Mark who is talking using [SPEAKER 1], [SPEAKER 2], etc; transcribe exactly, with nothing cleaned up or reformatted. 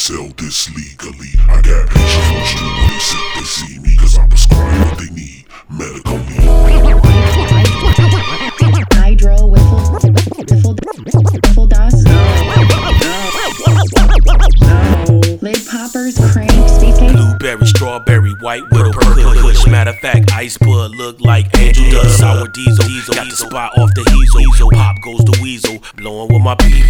[SPEAKER 1] sell this legally. I got patients on the street when they sick, they see me, cause I prescribe what they need medically.
[SPEAKER 2] Hydro Wiffle Wiffle Wiffle Das. Lid poppers, cranks, space cake.
[SPEAKER 3] Blueberry, strawberry, white with a purple push. Matter of fact, ice bud look like Angel does. Sour diesel, diesel. Got the spot off the Hazel. Pop goes the weasel, blowing with my P V.